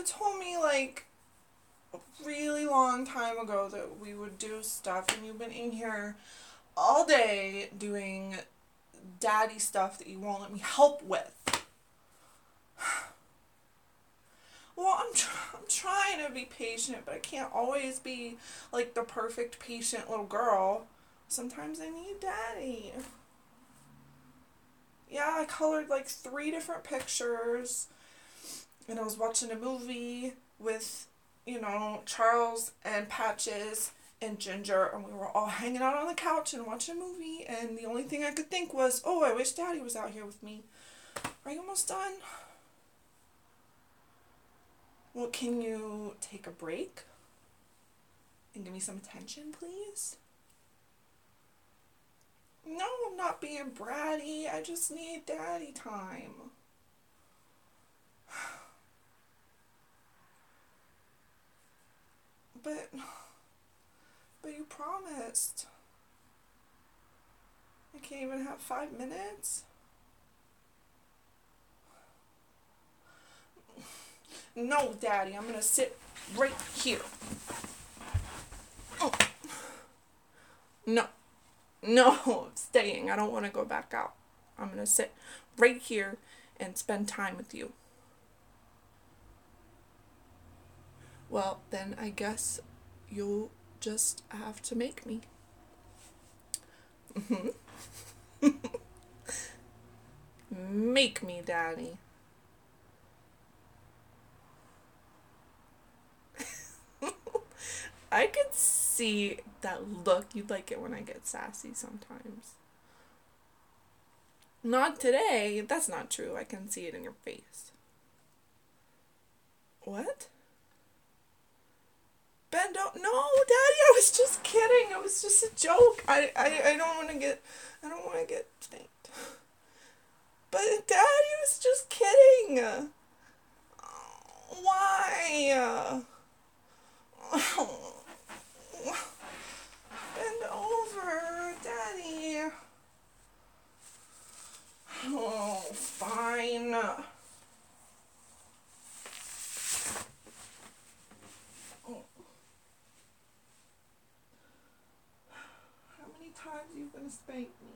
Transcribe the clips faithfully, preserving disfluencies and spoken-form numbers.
told me like a really long time ago that we would do stuff, and you've been in here all day doing daddy stuff that you won't let me help with. Well, I'm, tr- I'm trying to be patient, but I can't always be like the perfect patient little girl. Sometimes I need daddy. Yeah, I colored like three different pictures, and I was watching a movie with, you know, Charles and Patches and Ginger, and we were all hanging out on the couch and watching a movie, and the only thing I could think was, oh, I wish daddy was out here with me. Are you almost done? Well, can you take a break and give me some attention, please? No, I'm not being bratty. I just need daddy time. But, but you promised. I can't even have five minutes? No, Daddy, I'm gonna sit right here. Oh. No. No, I'm staying. I don't want to go back out. I'm gonna sit right here and spend time with you. Well, then I guess you'll just have to make me. Mm-hmm. Make me, Daddy. I could see that look. You'd like it when I get sassy sometimes. Not today. That's not true. I can see it in your face. What? Ben, don't. No, Daddy, I was just kidding. It was just a joke. I, I, I don't want to get, I don't want to get spanked. But Daddy was just kidding. Why? Bend over, Daddy. Oh, fine. Oh. How many times are you gonna spank me?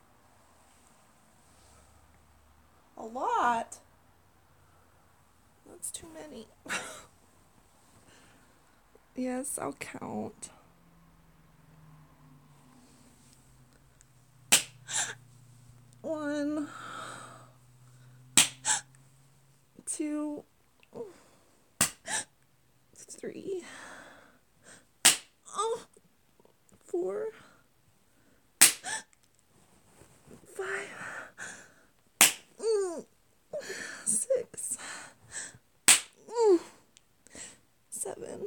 A lot? That's too many. Yes, I'll count. One, two, three, oh, four, five, mm, six, mm, seven,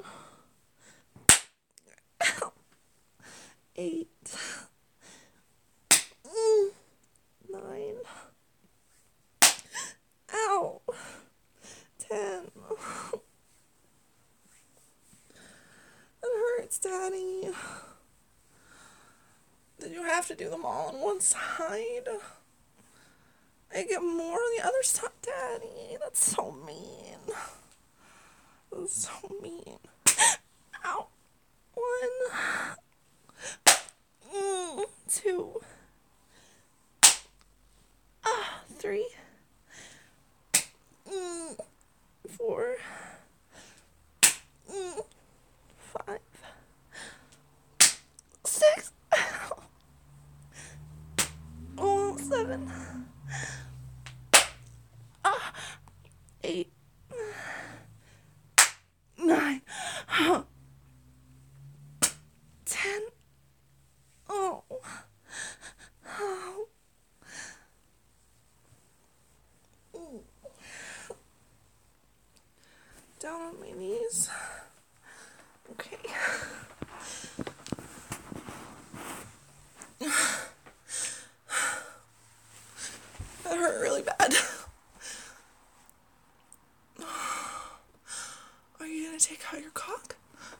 eight, mm, nine, ow, ten. That hurts, Daddy. Did you have to do them all on one side? I get more on the other side, Daddy. That's so mean. That's so mean. Ow. One. Mm, two. Ah, three. Mm, four. Mm, five. Six. Oh, seven. Ah, eight. Nine. Ten. Oh. Oh. Down on my knees. Okay. That hurt really bad. Are you gonna take out your cock?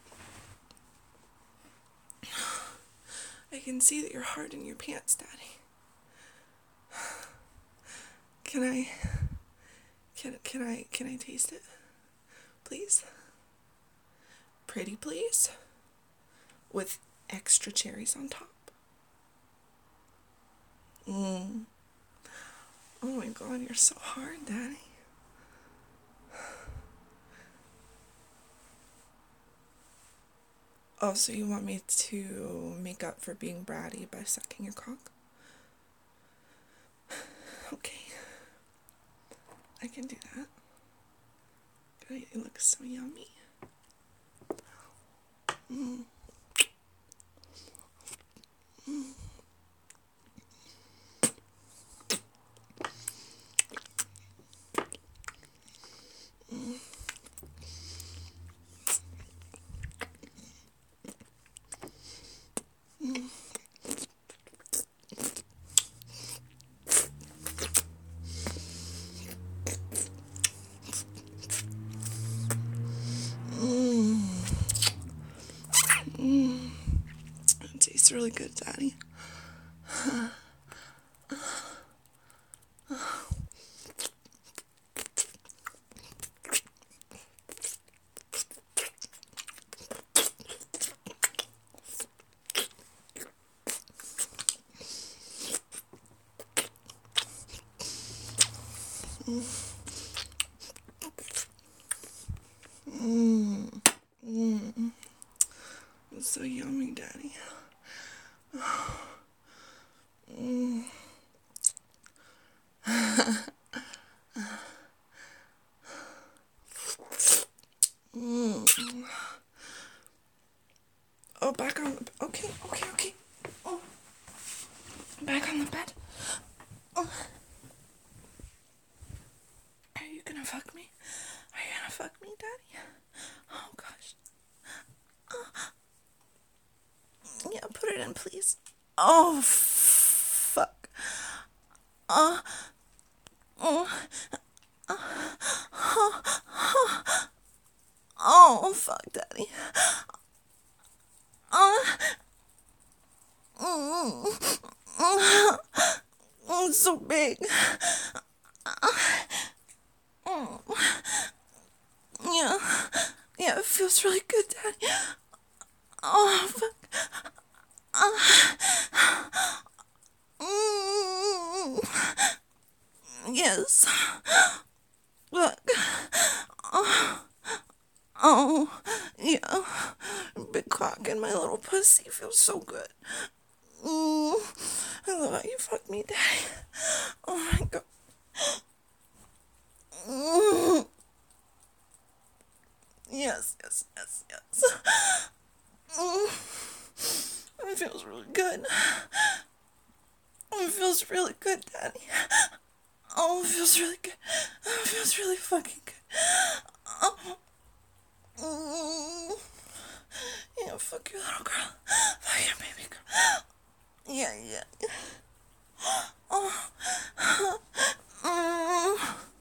I can see that you're hard in your pants, Daddy. Can I, can, can I, can I taste it? please. Pretty, please. With extra cherries on top. Mm. Oh my God, you're so hard, Daddy. Oh, so you want me to make up for being bratty by sucking your cock? Okay. I can do that. God, it looks so yummy. Mm. Mm. Mm. Mm. Mm. Mm. It tastes really good, Daddy. Mm. Mm. It's so yummy, Daddy. Mm. Mm. Oh, back on the... Okay, okay, okay. Oh. Back on the bed. Oh. Are you gonna fuck me? Are you gonna fuck me, Daddy? Oh, gosh. Uh. Yeah, put it in, please. Oh, fuck. Uh. Oh. Uh. Oh. Oh, fuck, Daddy. Uh. Mm. Mm. It's so big. Mm. Yeah. Yeah, it feels really good, Daddy. Oh, fuck. Uh. Mm. Yes. Look. Oh. Oh. Yeah. Big cock in my little pussy feels so good. Mm. I love how you fuck me, Daddy. Oh my God. Mm. Yes, yes, yes, yes. Mm. It feels really good. It feels really good, Daddy. Oh, it feels really good. It feels really fucking good. Oh. Mm. Yeah, fuck your little girl. Fuck your baby girl. Yeah, yeah. Oh. Mm.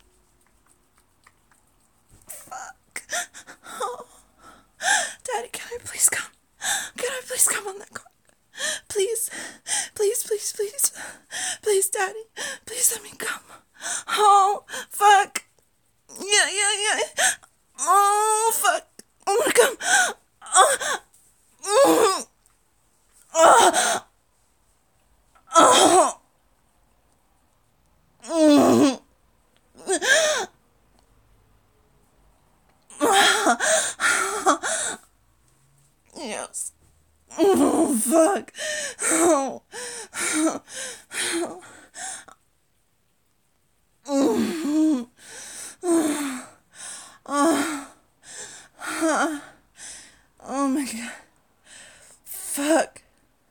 Fuck. Oh. Daddy, can I please come? Can I please come on that car? Please. Please, please, please. Please, Daddy. Please let me come. Oh, fuck. Yeah, yeah, yeah. Oh, fuck. I wanna come. Oh. Mm. Oh. Oh. Mm. Yes. Oh, fuck. Oh. Mm. Oh. Oh my God. Fuck.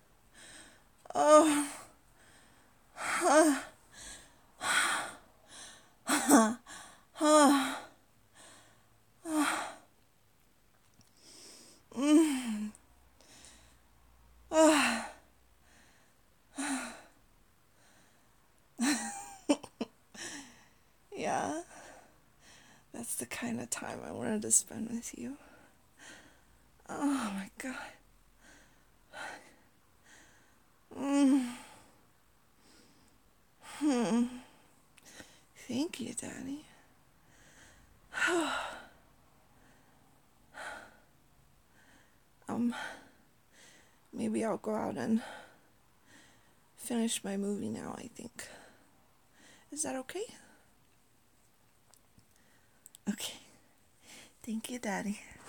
Oh. Mm. Oh. Yeah. That's the kind of time I wanted to spend with you. Oh my God. Mm. Hmm. Thank you, Daddy. um, maybe I'll go out and finish my movie now, I think. Is that okay? Okay. Thank you, Daddy.